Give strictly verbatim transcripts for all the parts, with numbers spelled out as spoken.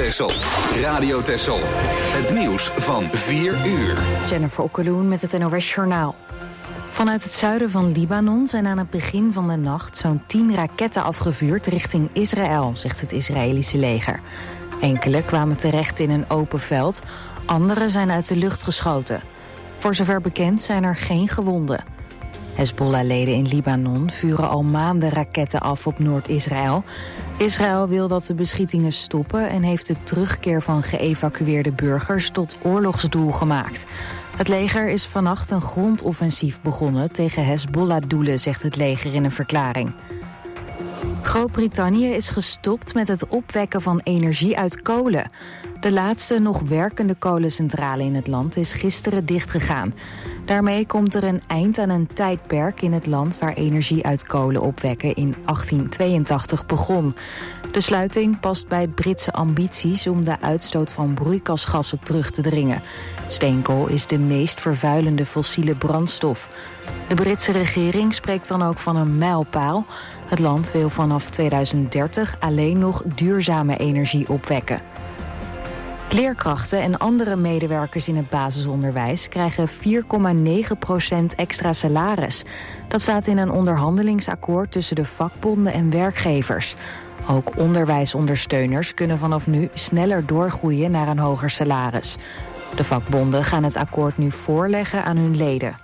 Texel. Radio Texel. Het nieuws van vier uur. Jennifer Okkeloen met het N O S Journaal. Vanuit het zuiden van Libanon zijn aan het begin van de nacht zo'n tien raketten afgevuurd richting Israël, zegt het Israëlische leger. Enkele kwamen terecht in een open veld, andere zijn uit de lucht geschoten. Voor zover bekend zijn er geen gewonden. Hezbollah-leden in Libanon vuren al maanden raketten af op Noord-Israël. Israël wil dat de beschietingen stoppen en heeft de terugkeer van geëvacueerde burgers tot oorlogsdoel gemaakt. Het leger is vannacht een grondoffensief begonnen tegen Hezbollah-doelen, zegt het leger in een verklaring. Groot-Brittannië is gestopt met het opwekken van energie uit kolen. De laatste nog werkende kolencentrale in het land is gisteren dichtgegaan. Daarmee komt er een eind aan een tijdperk in het land waar energie uit kolen opwekken in achttien tweeëntachtig begon. De sluiting past bij Britse ambities om de uitstoot van broeikasgassen terug te dringen. Steenkool is de meest vervuilende fossiele brandstof. De Britse regering spreekt dan ook van een mijlpaal. Het land wil vanaf tweeduizend dertig alleen nog duurzame energie opwekken. Leerkrachten en andere medewerkers in het basisonderwijs krijgen vier komma negen procent extra salaris. Dat staat in een onderhandelingsakkoord tussen de vakbonden en werkgevers. Ook onderwijsondersteuners kunnen vanaf nu sneller doorgroeien naar een hoger salaris. De vakbonden gaan het akkoord nu voorleggen aan hun leden.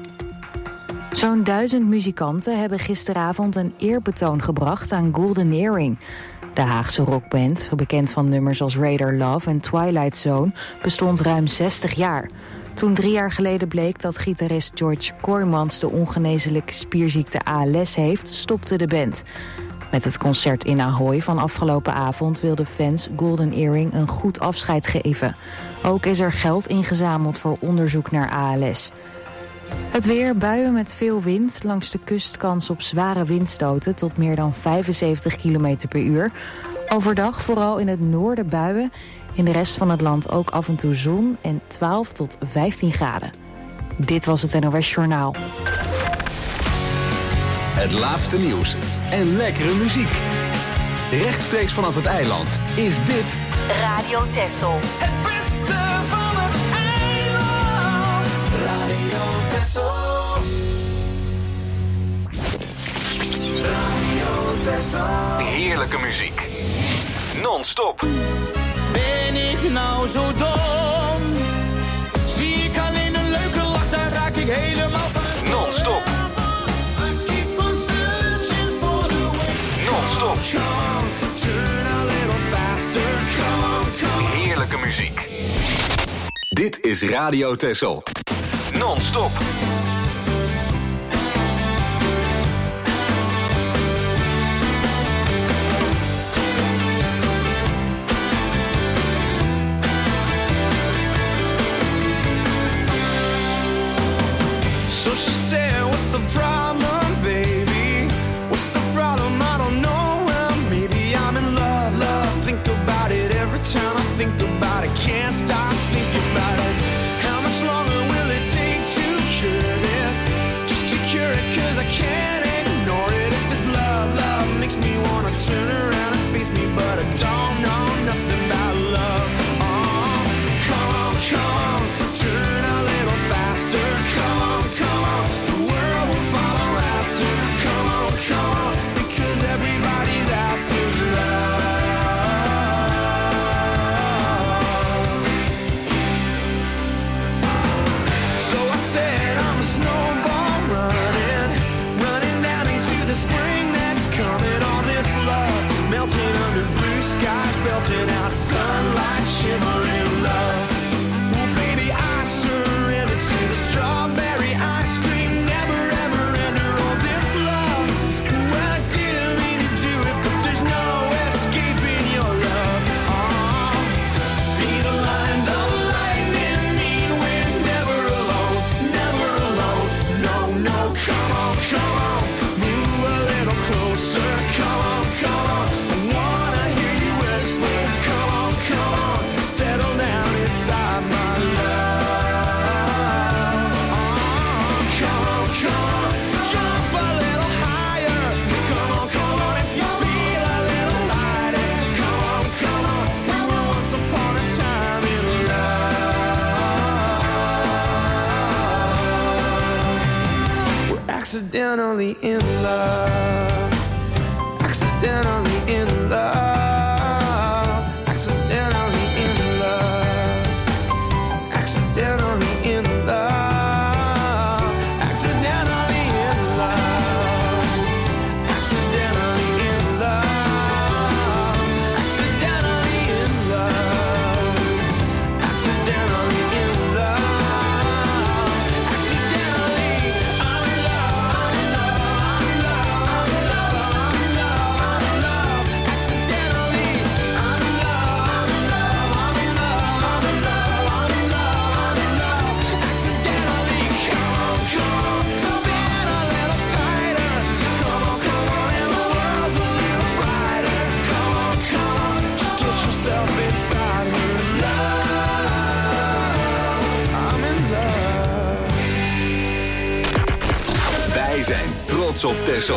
Zo'n duizend muzikanten hebben gisteravond een eerbetoon gebracht aan Golden Earring. De Haagse rockband, bekend van nummers als Radar Love en Twilight Zone, bestond ruim zestig jaar. Toen drie jaar geleden bleek dat gitarist George Kooijmans de ongeneeslijke spierziekte A L S heeft, stopte de band. Met het concert in Ahoy van afgelopen avond wilden fans Golden Earring een goed afscheid geven. Ook is er geld ingezameld voor onderzoek naar A L S. Het weer, buien met veel wind. Langs de kust kans op zware windstoten tot meer dan vijfenzeventig kilometer per uur. Overdag vooral in het noorden buien. In de rest van het land ook af en toe zon en twaalf tot vijftien graden. Dit was het N O S Journaal. Het laatste nieuws en lekkere muziek. Rechtstreeks vanaf het eiland is dit Radio Texel. Het beste van het eiland. Radio Texel. Radio Texel. heerlijke muziek. Non-stop. Ben ik nou zo dom? Zie ik alleen een leuke lach, daar raak ik helemaal van. Non-stop. Non-stop. Heerlijke muziek. Dit is Radio Texel. Non-stop. So she said, what's the problem, baby? What's the problem? I don't know. Well, maybe I'm in love, love. Think about it every time I think about it. Can't stop thinking about it. How much longer will it take to cure this? accidentally in love, accidentally in love, accidentally in love, accidentally in love, accidentally in love, accidentally in love, accidentally in love, accidentally in love, accidentally I'm in love, I'm in love, I'm in love, I'm in love, I'm in love, accidentally I'm in love, I'm in love, I'm in love, I'm in love, I'm in love, I'm in love, accidentally. Come on, come on, spin a little tighter. Come on, come on, and the world's a little brighter. Come on, come on, just get yourself inside her love. I'm in love. Wij zijn trots op Texel.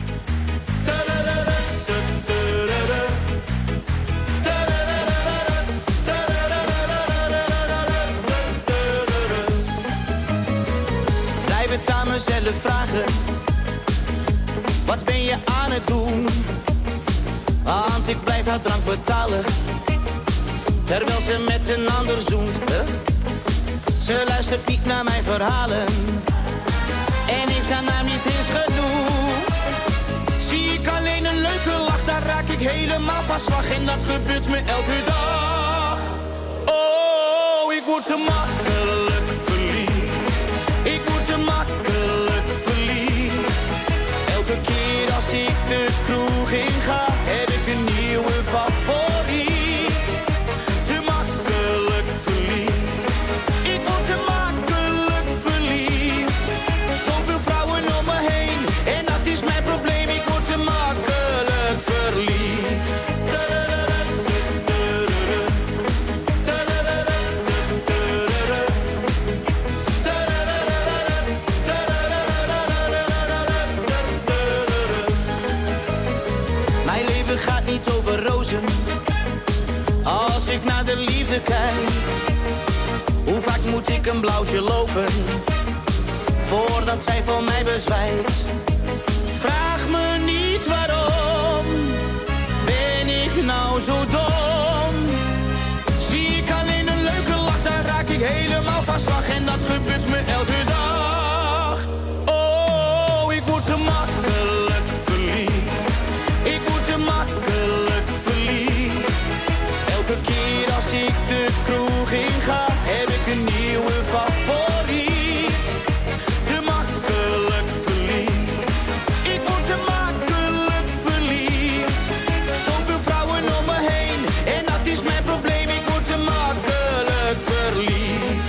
Blijf het aan mezelf vragen, wat ben je aan het doen? Want ik blijf haar drank betalen, terwijl ze met een ander zoent. Huh? Ze luistert niet naar mijn verhalen, en heeft haar naam niet eens genoemd. Zie ik alleen een leuke lach, daar raak ik helemaal van slag. En dat gebeurt me elke dag. Oh, ik word te makkelijk verliefd. Ik word te makkelijk verliefd. Elke keer als ik de kroeg in ga, heb ik een nieuwe favoriet. Te makkelijk verliefd. Ik word te makkelijk verliefd. Zoveel vrouwen om me heen, en dat is mijn probleem. Ik word te makkelijk verliefd. Mijn leven gaat niet over rozen. Als ik naar de liefde kijk, hoe vaak moet ik een blauwtje lopen voordat zij van mij bezwijkt? Vraag me niet waarom, ben ik nou zo dom? Zie ik alleen een leuke lach, daar raak ik helemaal van slag. En dat gebeurt me elke dag. Oh, ik word te makkelijk verliefd. Ik word te makkelijk verliefd. Elke keer als ik de kroeg in ga, heb ik een nieuwe favoriet. Te makkelijk verliefd. Ik word te makkelijk verliefd. Zoveel vrouwen om me heen, en dat is mijn probleem. Ik word te makkelijk verliefd.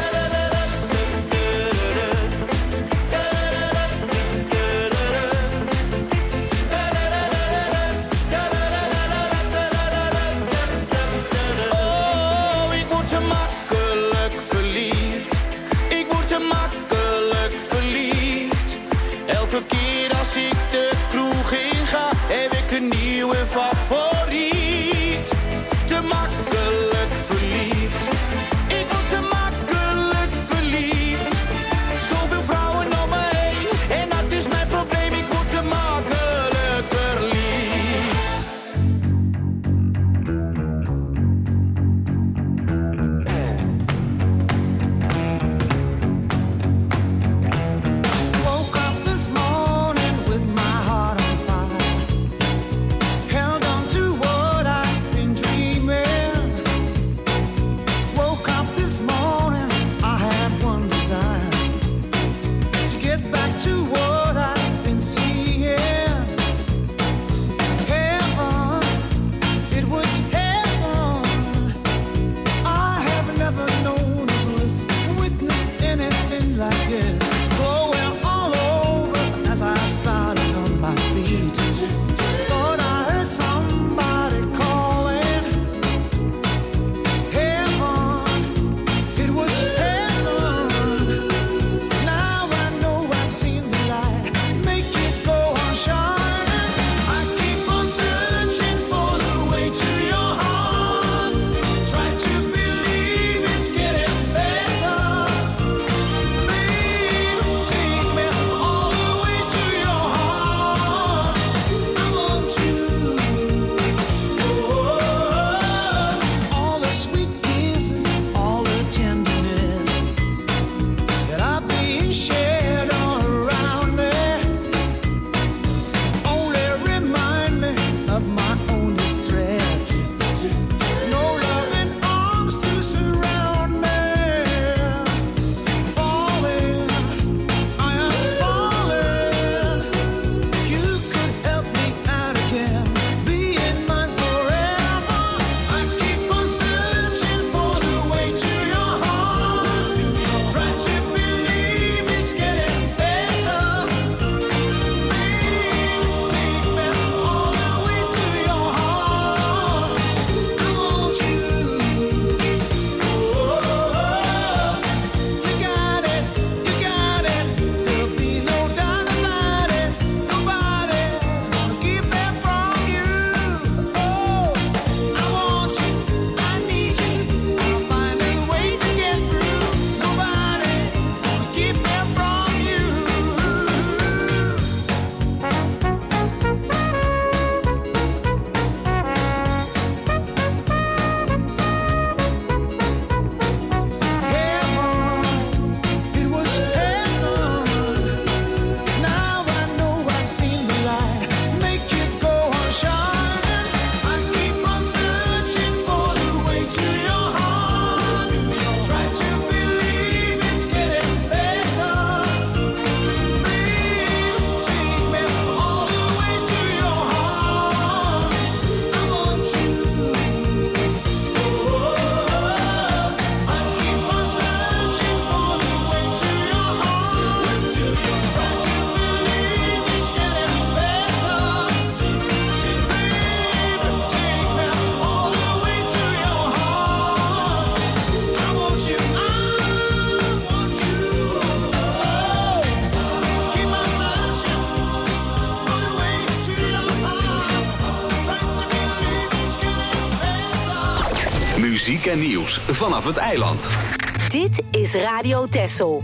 Oh, ik word te makkelijk verliefd. Ik word te makkelijk verliefd. Elke keer als ik de kroeg in ga, heb ik een nieuwe favoriet. Te makkelijk verliefd. Ik word te makkelijk verliefd. Zoveel vrouwen om me heen, en dat is mijn probleem. Ik word te makkelijk verliefd. Woke up this morning with my heart on fire. Held on to muziek en nieuws vanaf het eiland. Dit is Radio Texel.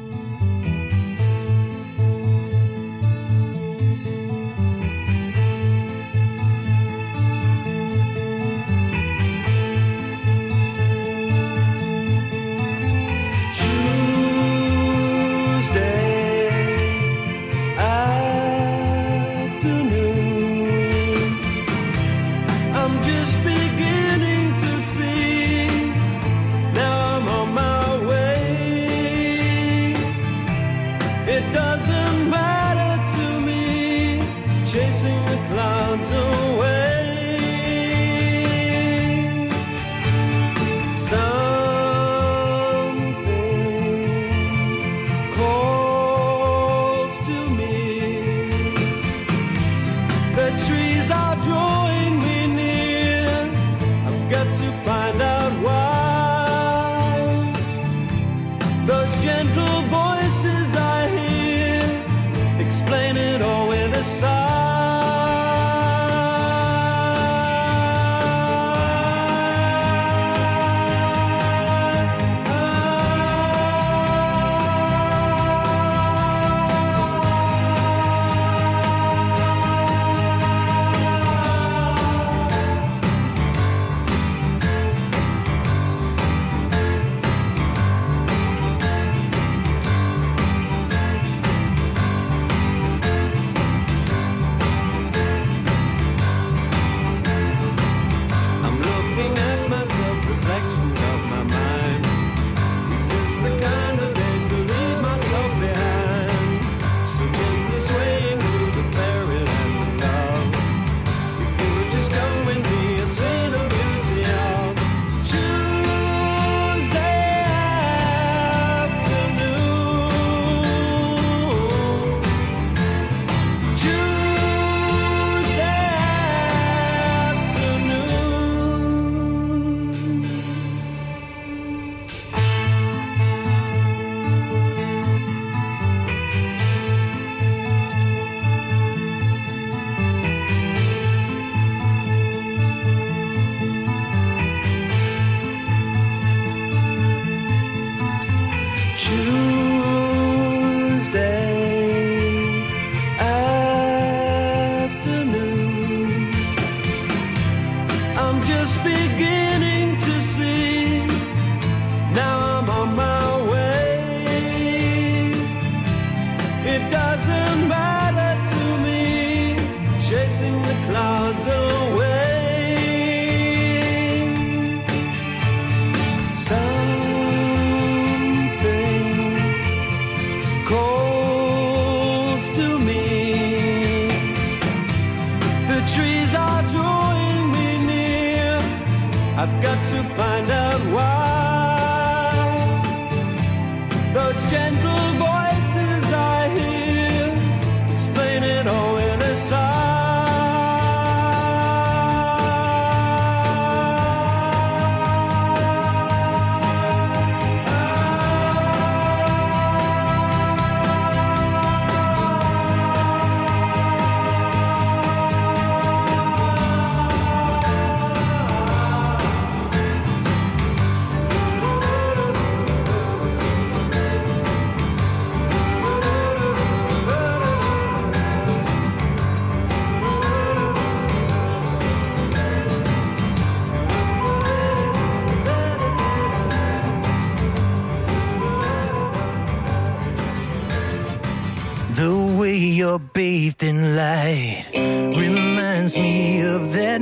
You're bathed in light reminds me of that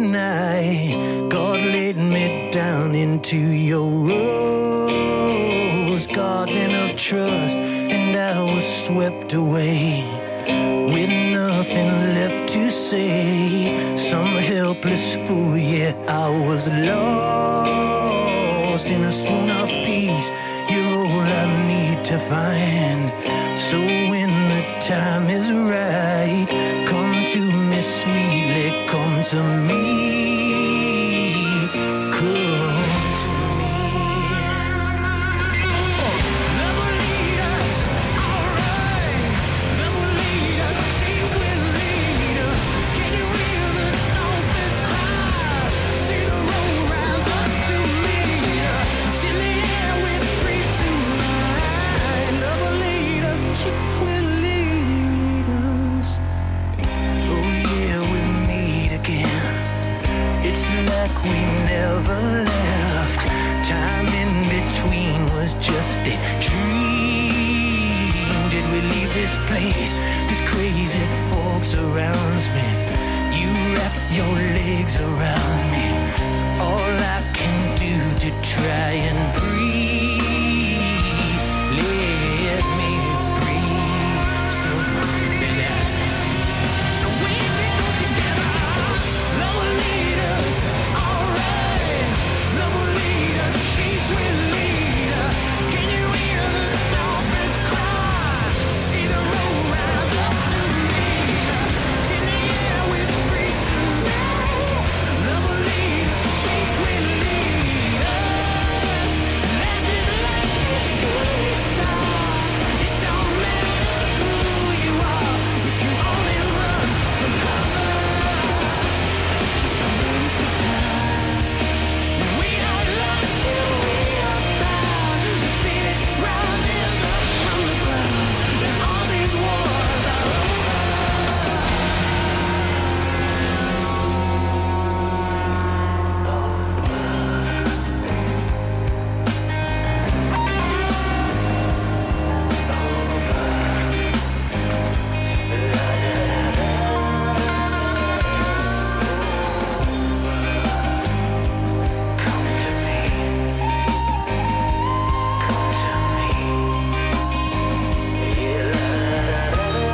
night God laid me down into your rose garden of trust, and I was swept away with nothing left to say. Some helpless fool, yeah, I was lost in a swoon of peace. You're all I need to find. So when the time is right, come to me sweetly, come to me, come to me. Never lead us, alright. Never lead us, she will lead us. Can you hear the dolphins cry? See the road rise up to me. crazy folks surrounds me. You wrap your legs around me. All I can do to try and breathe. Let me breathe. So baby, so we can go together. Love will lead us, alright. Love will lead us, sheep will lead us. Can you hear the dolphins cry? See the road rise up to meet us. In the air we're free tonight. Love will lead us, sheep will lead us. Land is like a shooting star. It don't matter who you are, if you only run from cover. It's just a waste of time. We are lost till we are found. The spirit rises up from the ground, and all these wars are over. Come to me. Come to me. Yeah, la, la, la, la.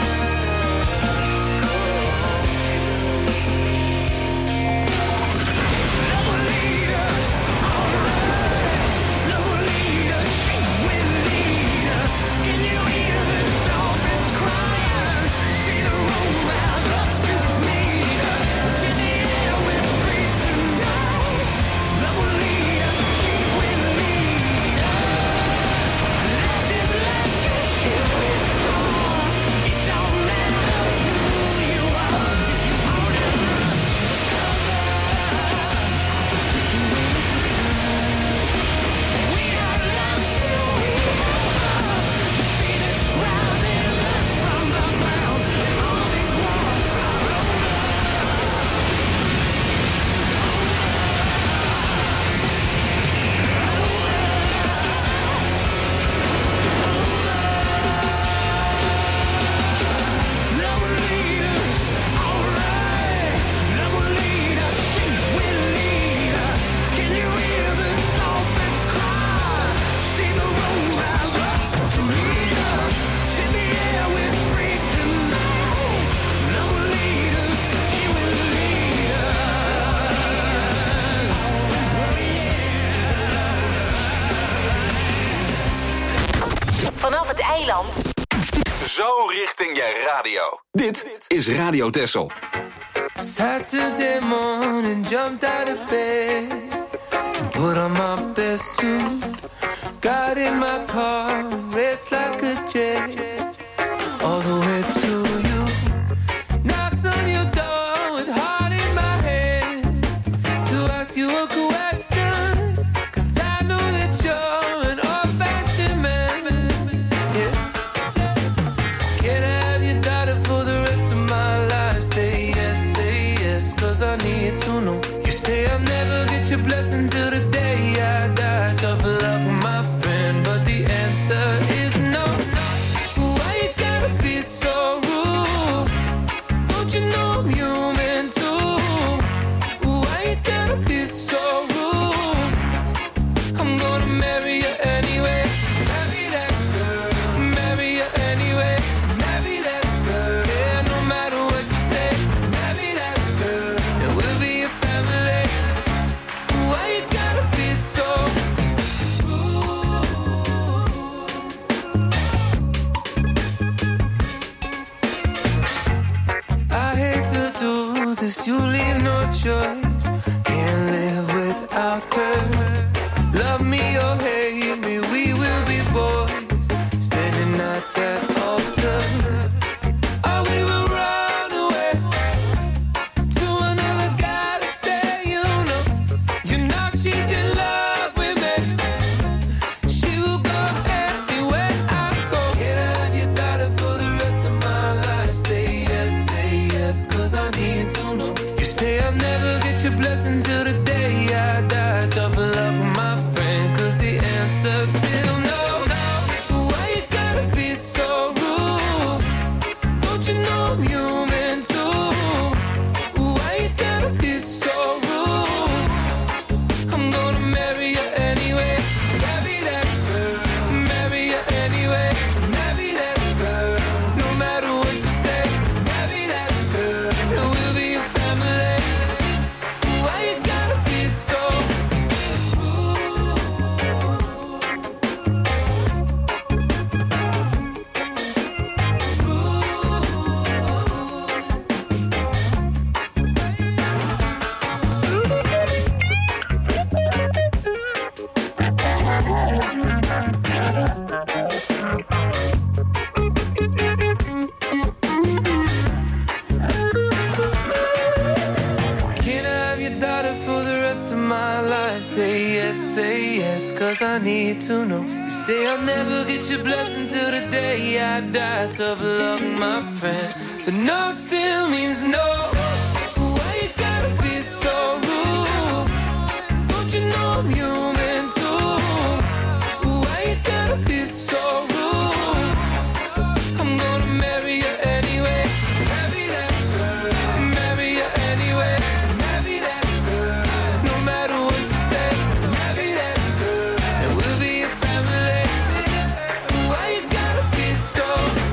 Come to me. Love will lead us, alright. Love will lead us, she will lead us. Can you hear the dolphins crying? See the road rise up to meet us. In the air we're free tonight. Love will lead us, she will lead us. Life is like a shooting star. It don't matter who you are, if you only run for cover. It's just a waste of time. We are lost till we are found. The Phoenix rises up from the ground, and all these wars are over. Love will lead us, alright. Love will lead us, she will lead us. Can you hear the dolphins cry? See the road rise up to meet us. In the air we're free tonight. Love will lead us, she will lead us. Vanaf het eiland. Zo richting je radio. Dit is Radio Texel. Saturday morning, jumped out of bed and put on my best suit. Got in my car, raced like a jet all the way to you. Knocked on your door with heart in my head to ask you a question, 'cause I know that you're an old-fashioned man. Yeah. Can I have your daughter for the rest of my life? Say yes, say yes, 'cause I need to know. You say I'll never get your blessing till the day I die. Tough luck, my friend, but the answer is no. Why you gotta be so rude? Don't you know I'm human too? Why you gotta be so rude? I'm gonna marry you anyway. Marry that girl. Marry you anyway. Marry that girl. Yeah, no matter what you say. Marry that girl. And we'll be a family. Why you gotta be so rude? I hate to do this, you leave no choice. Can't live without her. Love me or hate me, we will be boys. Standing at that altar. Or we will run away to another guy that say you know. You know she's in love with me. She will go anywhere I go. Can I have your daughter for the rest of my life? Say yes, say yes, 'cause I need to know. You say I'll never get your cause I need to know. You say I'll never get your blessing till the day I die. Tough luck, my friend, but no still means no. Why you gotta be so rude? Don't you know I'm human too? Why you gotta be so rude? I'm gonna marry you anyway. Marry that girl. Marry you anyway. Marry that girl. No matter what you say. Marry that girl. And we'll be a family. Why you gotta be so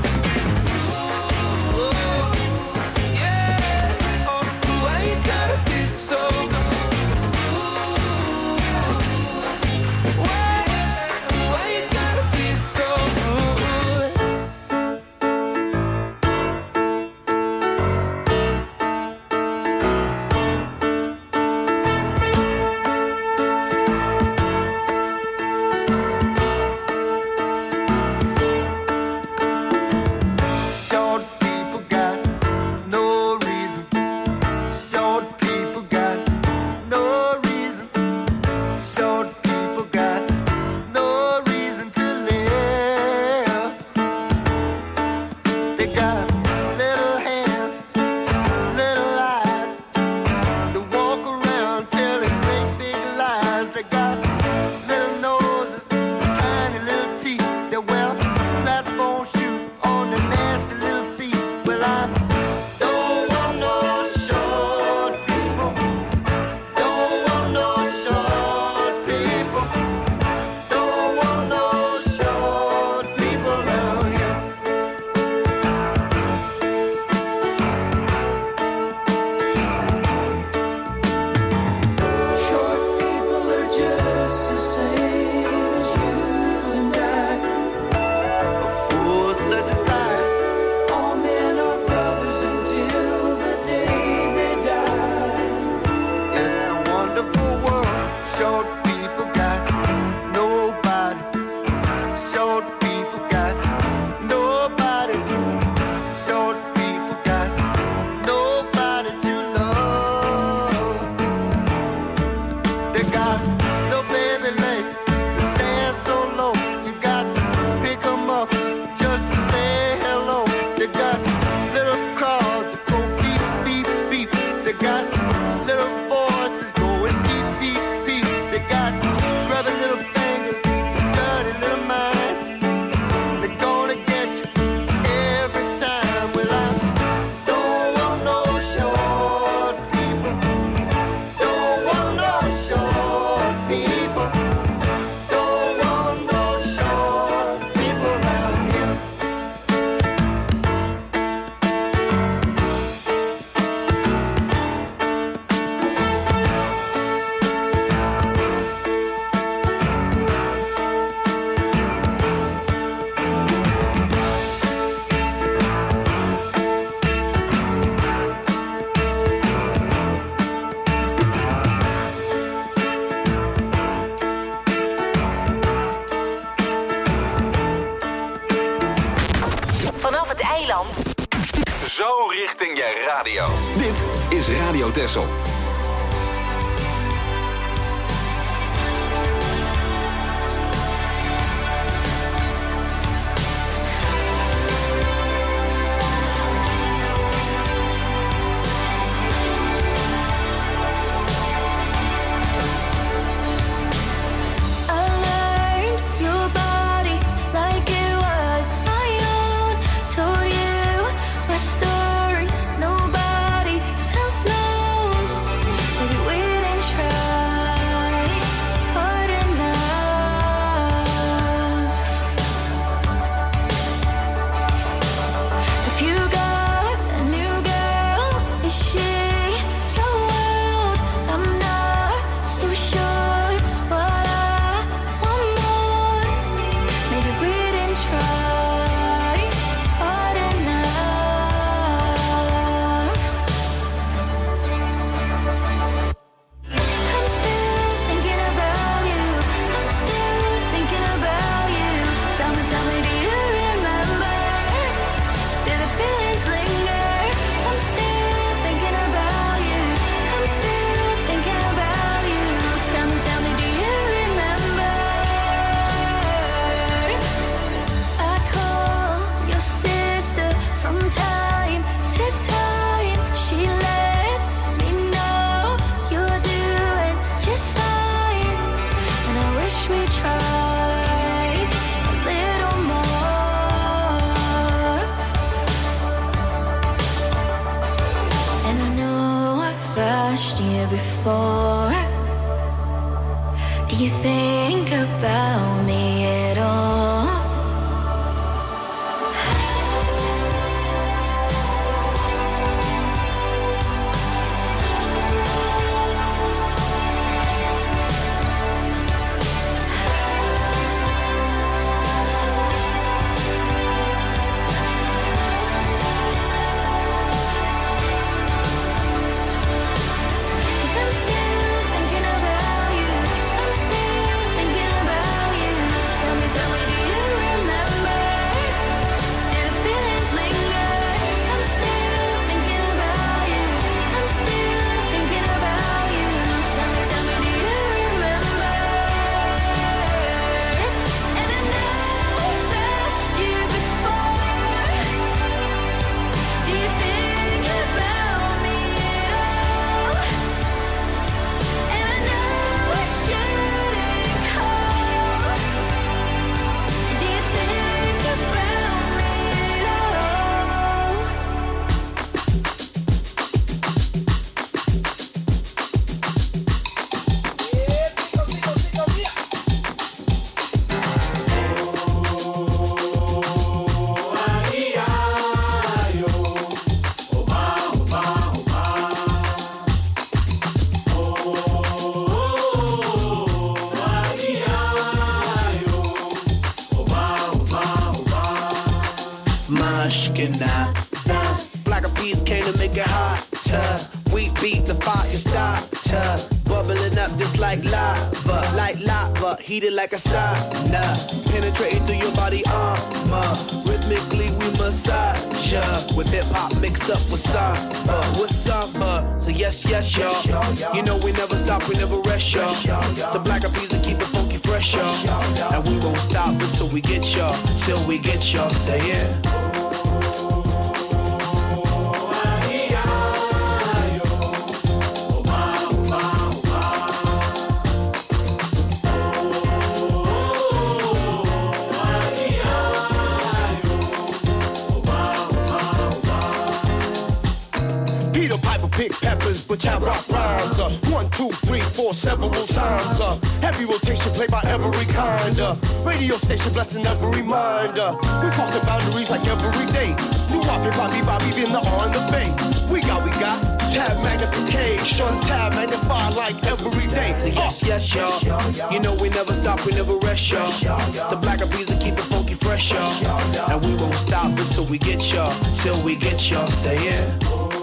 rude? Yeah. Oh, why you gotta be so rude? Why? Why you gotta be so rude? Short people got no reason. Short people got no reason. Short people got no reason to live. They got little hands, little eyes. They walk around telling great big lies. They got little noses, tiny little teeth. They wear platform shoes on their nasty little feet. Well, I don't want no short people. Don't want no short people. Don't want no short people around here. Short people are just the same as you and I. Fools such as I, All men are brothers until the day they die. it's a wonderful world. Short people got nobody. Short people got nobody. Short people got nobody to love. They got no baby legs, they stand so low. You got to pick 'em up just to say hello. They got little cars that go beep, beep, beep. They got little voices going beep, beep, beep. They got grubby little fingers, dirty little minds. They're gonna get you every time. Well, I don't want no short people. Don't want no short people. Don't want no short people around here. Vanaf het eiland. Zo richting je radio. Dit is Radio Texel. I learned your body like it was my own. Told you my stories, nobody else knows. Do you think about me at all? Black Eyed Peas came to make it hotter. We beat the fire starter, bubbling up just like lava, like lava, heated like a sauna, penetrating through your body armor. Rhythmically we massage ya, with hip hop mixed up with samba, with samba. So yes, yes, y'all. You know we never stop, we never rest, y'all. The Black Eyed Peas will keep it funky fresh, y'all. And we won't stop until we get y'all, till we get y'all. Say yeah. Big peppers, but y'all rock rhymes. Uh, one, two, three, four, several times. Uh, heavy rotation played by every kind. Uh, radio station blessing every mind. Uh, we crossing boundaries like every day. Do Bobby, Bobby, Bobby, in the on the bay. We got, we got tab magnification, tab magnify like every day. So yes, uh. yes, y'all. You know we never stop, we never rest, y'all. The Black Eyed Peas will keep it funky fresh, y'all. And we won't stop until we get y'all, till we get y'all. Say yeah.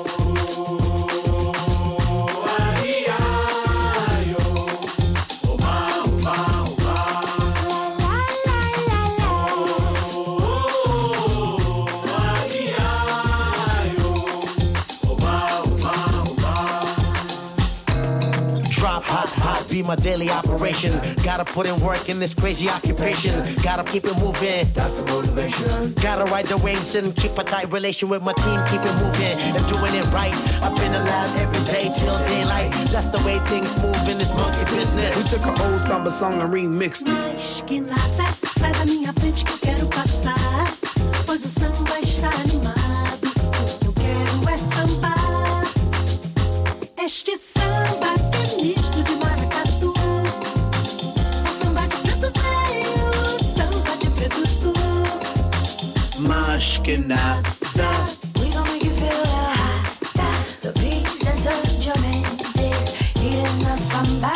Be my daily operation. Gotta put in work in this crazy occupation. Gotta keep it moving. That's the motivation. Gotta ride the waves and keep a tight relation with my team. Keep it moving and doing it right. I've been alive every day till daylight. That's the way things move in this monkey business. We took an old samba song and remixed it. Mas que nada, sai da minha frente que eu quero passar. Pois o samba está animado. O que eu quero é sambar. Este samba que é misto de maracatu. É samba de preto velho, samba de preto tu. Mas que nada. We gon' make you feel hot. The beats and such your mendes. Eating up samba.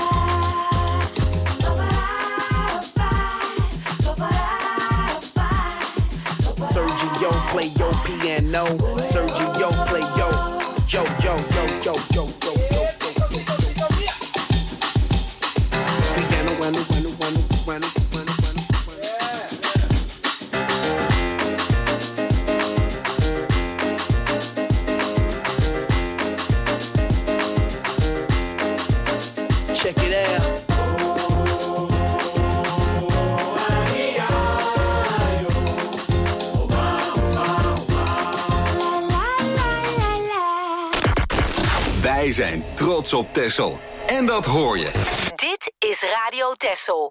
Sergio play your piano. Sergio play yo, yo, yo, yo, yo, yo, yo, yo, yo, yo, yo. Piano, piano, piano, piano, piano, piano, piano. Check it out. Wij zijn trots op Texel. En dat hoor je. Dit is Radio Texel.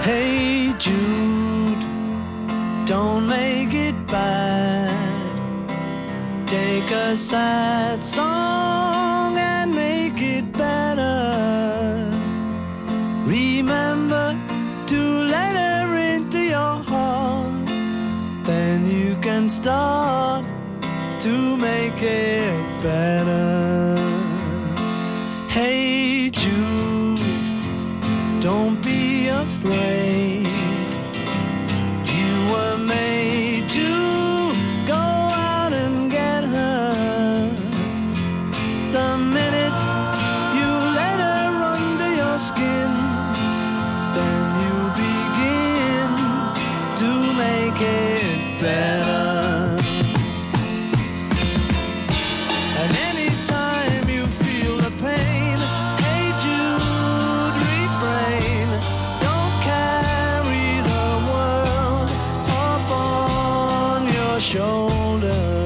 Hey Jude, don't make it bad. Take a sad song and make it better. Remember to let her into your heart. Then you can start to make it better. Hey Jude, don't be afraid. You were made to go out and get her. The minute you let her under your skin, then you begin to make it better. And anytime you feel the pain, hey Jude, refrain. Don't carry the world up on your shoulder.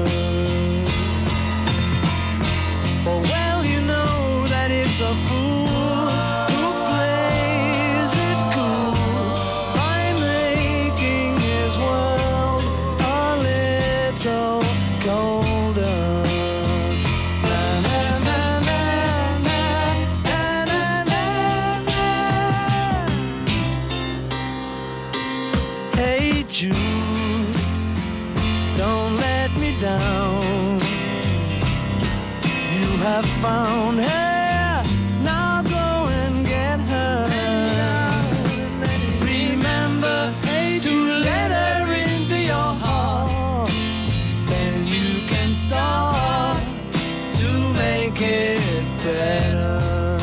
For well you know that it's a fool who plays it cool by making his world a little colder. Na, na, na, na, na, na, na, na. Hey Jude, don't let me down. You have found her, now go and get her. Remember to let her into your heart. Then you can start to make it better.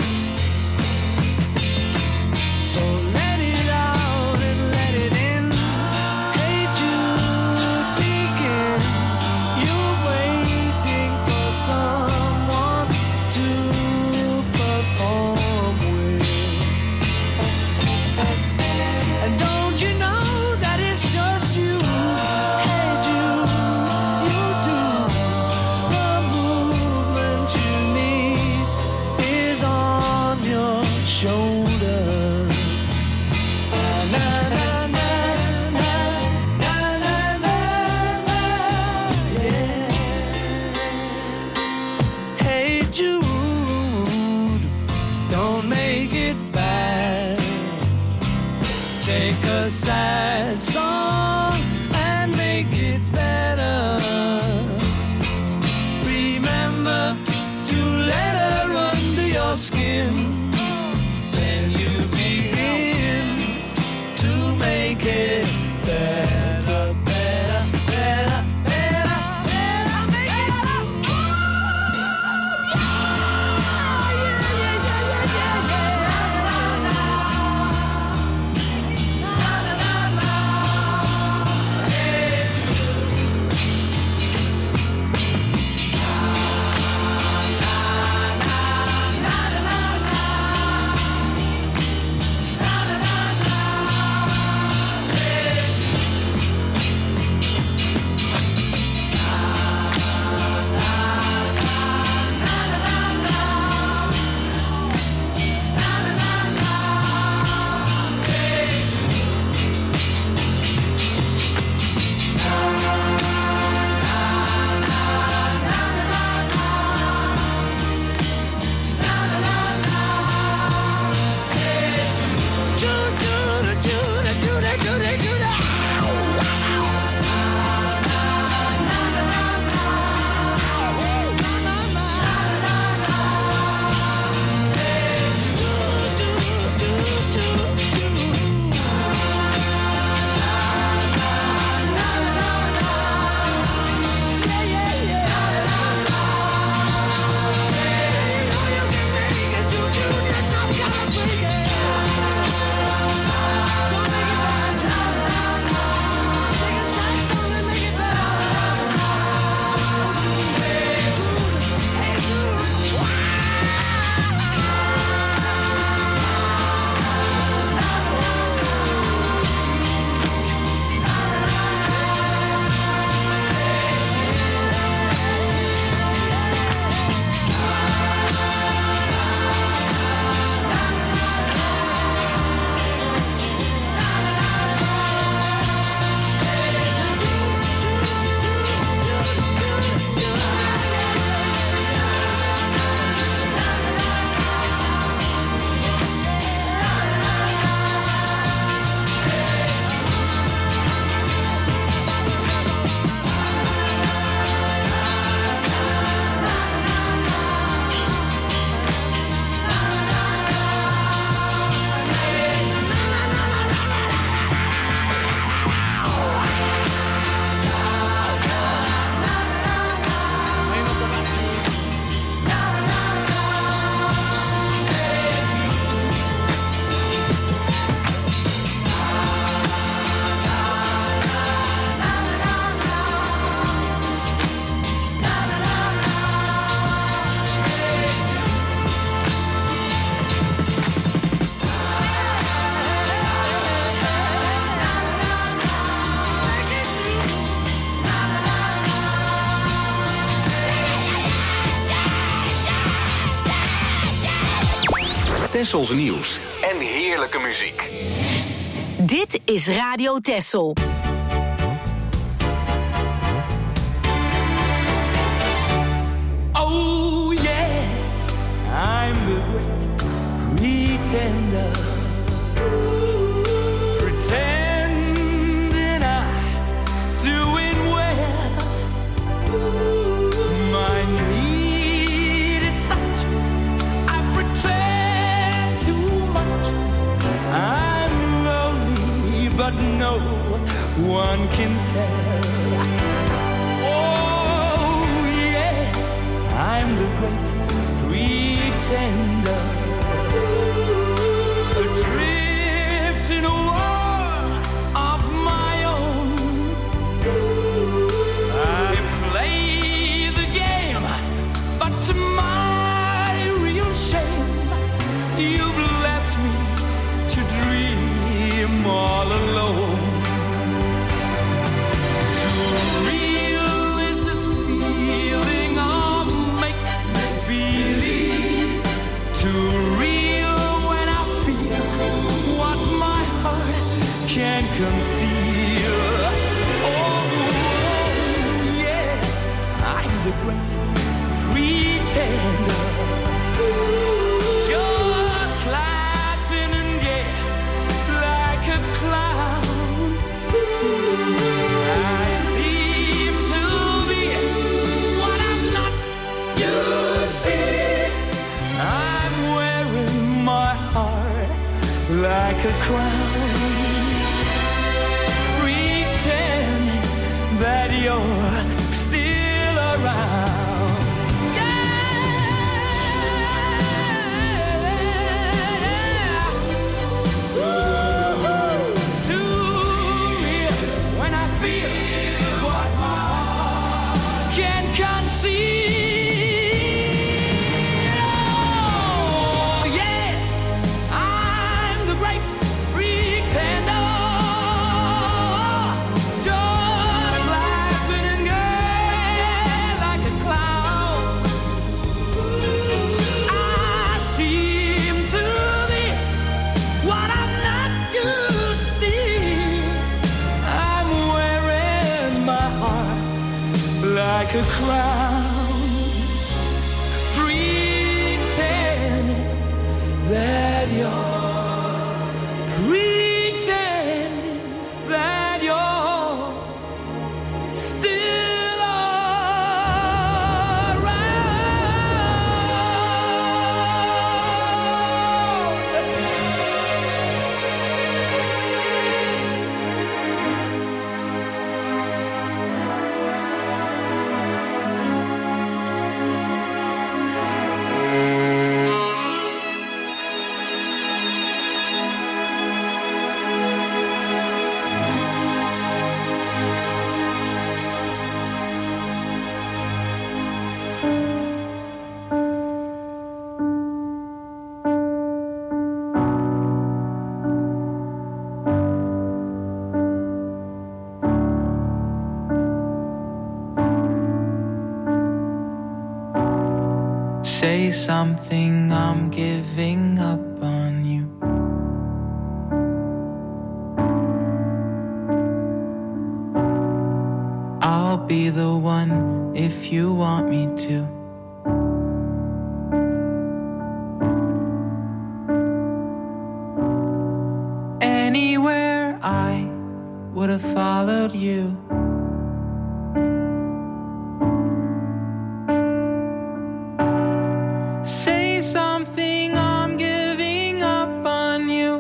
So let it out and let it in. Hey Jude, begin. You're waiting for someone to perform with. And don't you know that it's just you? Hey Jude, you do. The movement you need is on your shoulder. Na, na, na, na, na, na, na, na, yeah. Hey Jude, don't make it bad. Take a sad song and make it better. Remember to let her under your skin. Then you begin to make it better, better, better, better, better, make it better. Yeah, yeah, yeah, yeah, yeah, yeah. Na, na, na, na. Tessels nieuws en heerlijke muziek. Dit is Radio Tessel. Oh yes, I'm the great pretender. Pretending I'm doing well. My need is such, I pretend too much. I'm lonely, but no one can tell. Oh yes, I'm the great pretender. Adrift in a world of my own. I play the game, but to my real shame, you've left me to dream all alone. Too real is this feeling of make-believe. Too real when I feel what my heart can't conceal. Oh, yes, I'm the great pretender. Just laughing and gay like a clown. I seem to be what I'm not. You see, I'm wearing my heart like a crown, pretending that you're still around. Yeah. Too real when I feel what my heart can conceal. Oh, yes, I'm the great pretender. Just laughing and gay like a clown. I seem to be what I'm not used to. I'm wearing my heart like a crown, pretending that you're, pretending that you're still Say something, I'm giving up on you. I'll be the one if you want me to. Anywhere I would have followed you. Say something, I'm giving up on you.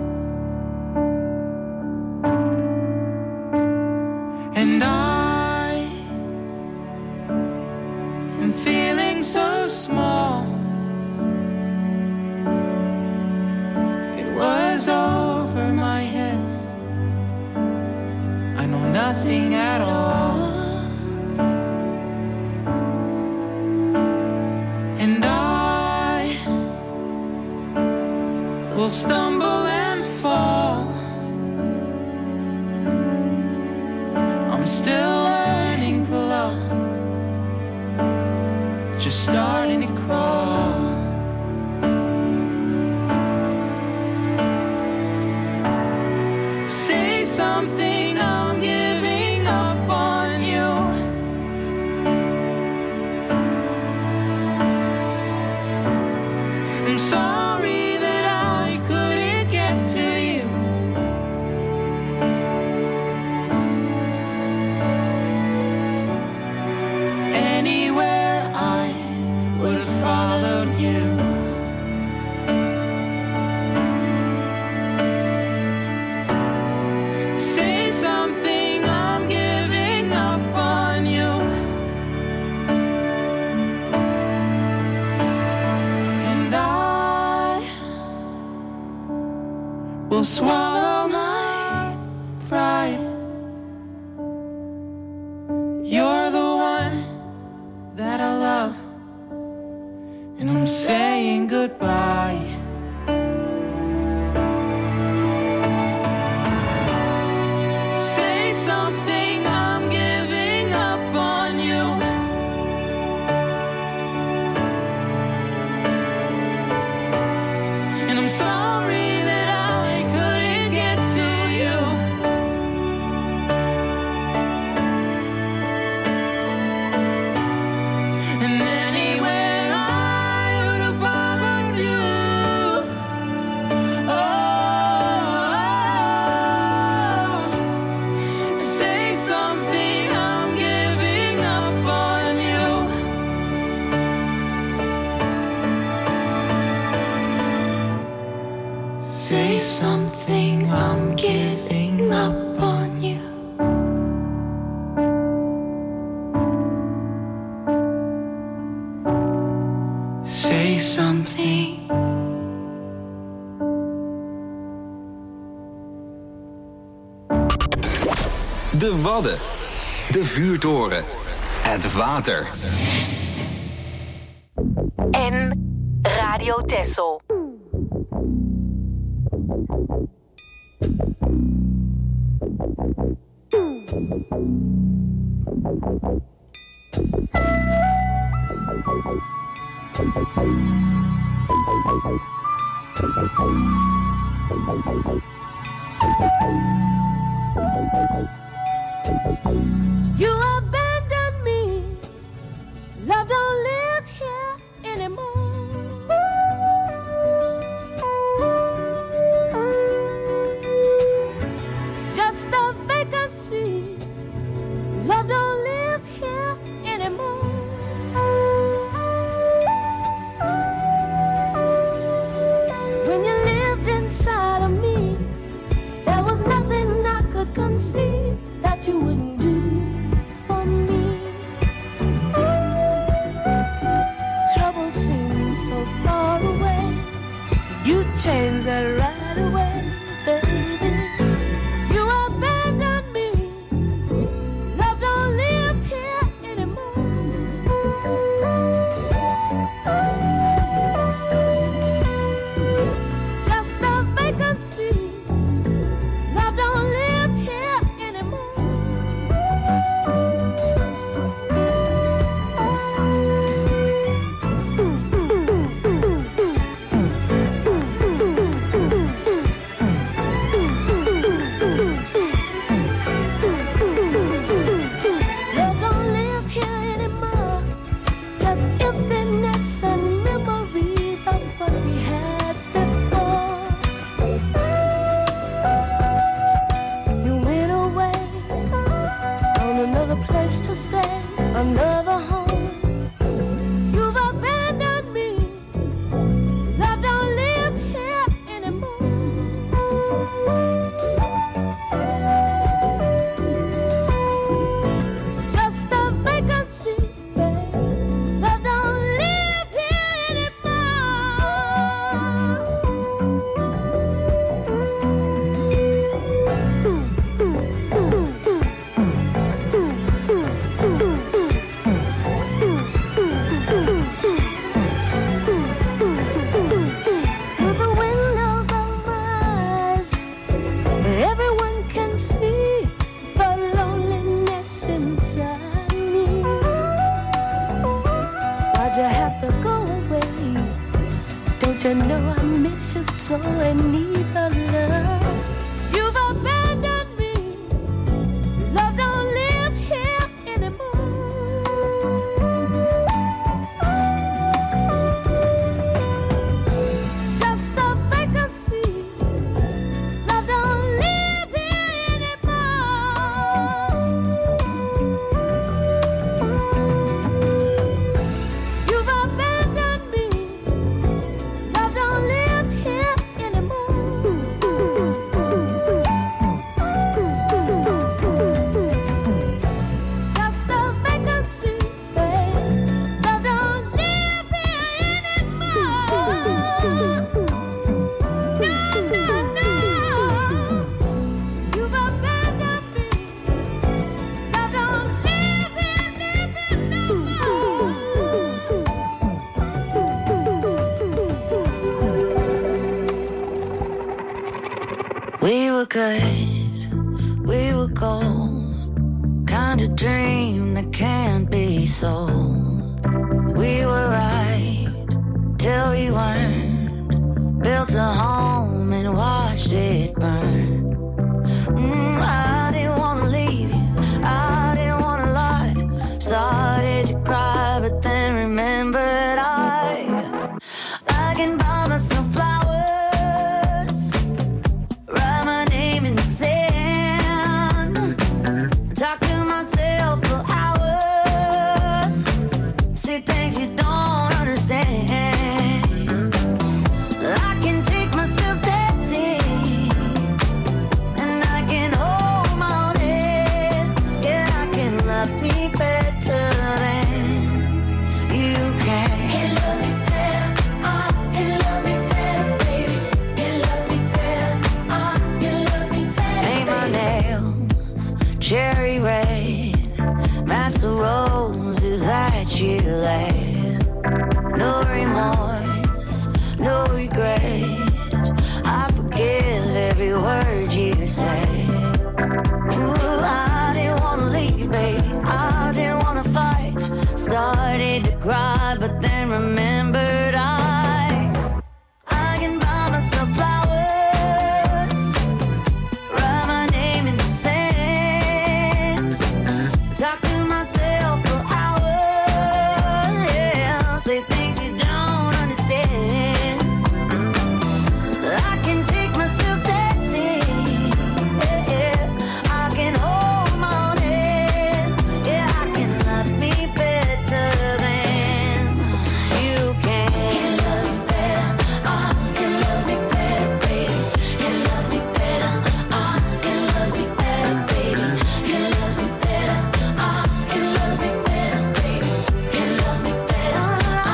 And I am feeling so small. It was over my head. I know nothing at all. And I will stumble and fall. I'm still learning to love, just starting to crawl. something I'm giving up on you. I'm sorry that I couldn't get to you. Anywhere I would have followed you. Say something, I'm giving up on you. And I will swallow my pride. You're the one that I love, and I'm saying goodbye. Say something, I'm giving up on you. And I'm sorry that I couldn't get to you. And anywhere I would have followed you. Oh, say something, I'm giving up on you. Say something, I'm giving up on you. Say something. De Wadden. De vuurtoren. Het water. En Radio Texel. You abandoned me. Love don't live here anymore. Just a vacancy. Love don't live here anymore. When you lived inside of me, there was nothing I could conceive that you wouldn't do for me. Trouble seems so far away. You changed that right away, baby. You abandoned me. Love don't live here anymore. Just a vacancy. Love don't live here anymore. Love don't live here anymore. Just emptiness and memories of what we had before. You went away on another place to stay, another home. You've abandoned me. Love don't live here anymore. Just a vacancy, babe. Love don't live here Through the windows of my eyes, everyone can see the loneliness inside me. Why'd you have to go away? Don't you know I miss you so and need your love? You've abandoned me. We were good, we were gold, kind of dream that can't be sold. We were right till we weren't, built a home and watched it burn. Mm, I didn't wanna leave you, I didn't wanna lie. Started to cry, but then remembered I I can buy myself flowers, write my name in the sand, talk to myself for hours, see things you don't understand. I can take myself dancing, and I can hold my own head. Yeah, I can love me better than you can. Can love me better, I can love me better, baby. Can love me better, I can love me better. Paint my nails cherry red, match the roses that you laid. No remorse, no regret, I forgive every word you say. Ooh, I didn't wanna leave, babe, I didn't wanna fight. Started to cry, but then remembered I I can buy myself flowers, write my name in the sand, talk to myself for hours, yeah, say things you don't understand. I can take myself dancing, yeah, yeah. I can hold my own head, yeah, I can love me better than you can. Can love me better, I can love me better, baby. Can love me better, I can love me better, baby. Can love me better, I can love me better, baby. Can love me better,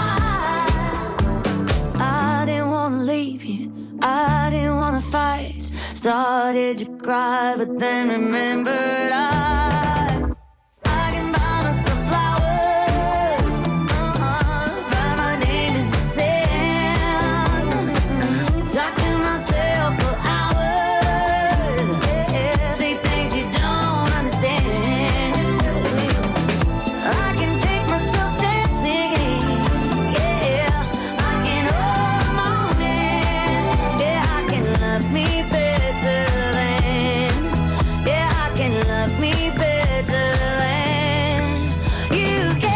I I didn't wanna leave you, I didn't wanna fight. Started to cry, but then remembered I I can buy myself flowers, uh-huh, write my name in the sand, talk to myself for hours, yeah, say things you don't understand. I can take myself dancing, yeah, I can hold my own hand, yeah, I can love me better than, yeah, I can love me better than you can.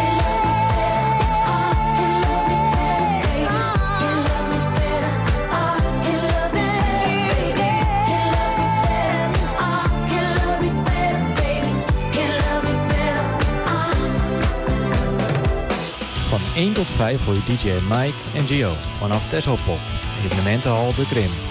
Can love me better, I can love me better, baby. Can love me better, I can love me better, I can love me better, baby. Can love me better, I. Van één tot vijf hoor je D J Mike en Gio vanaf Tesselpop, evenementenhal De Krim.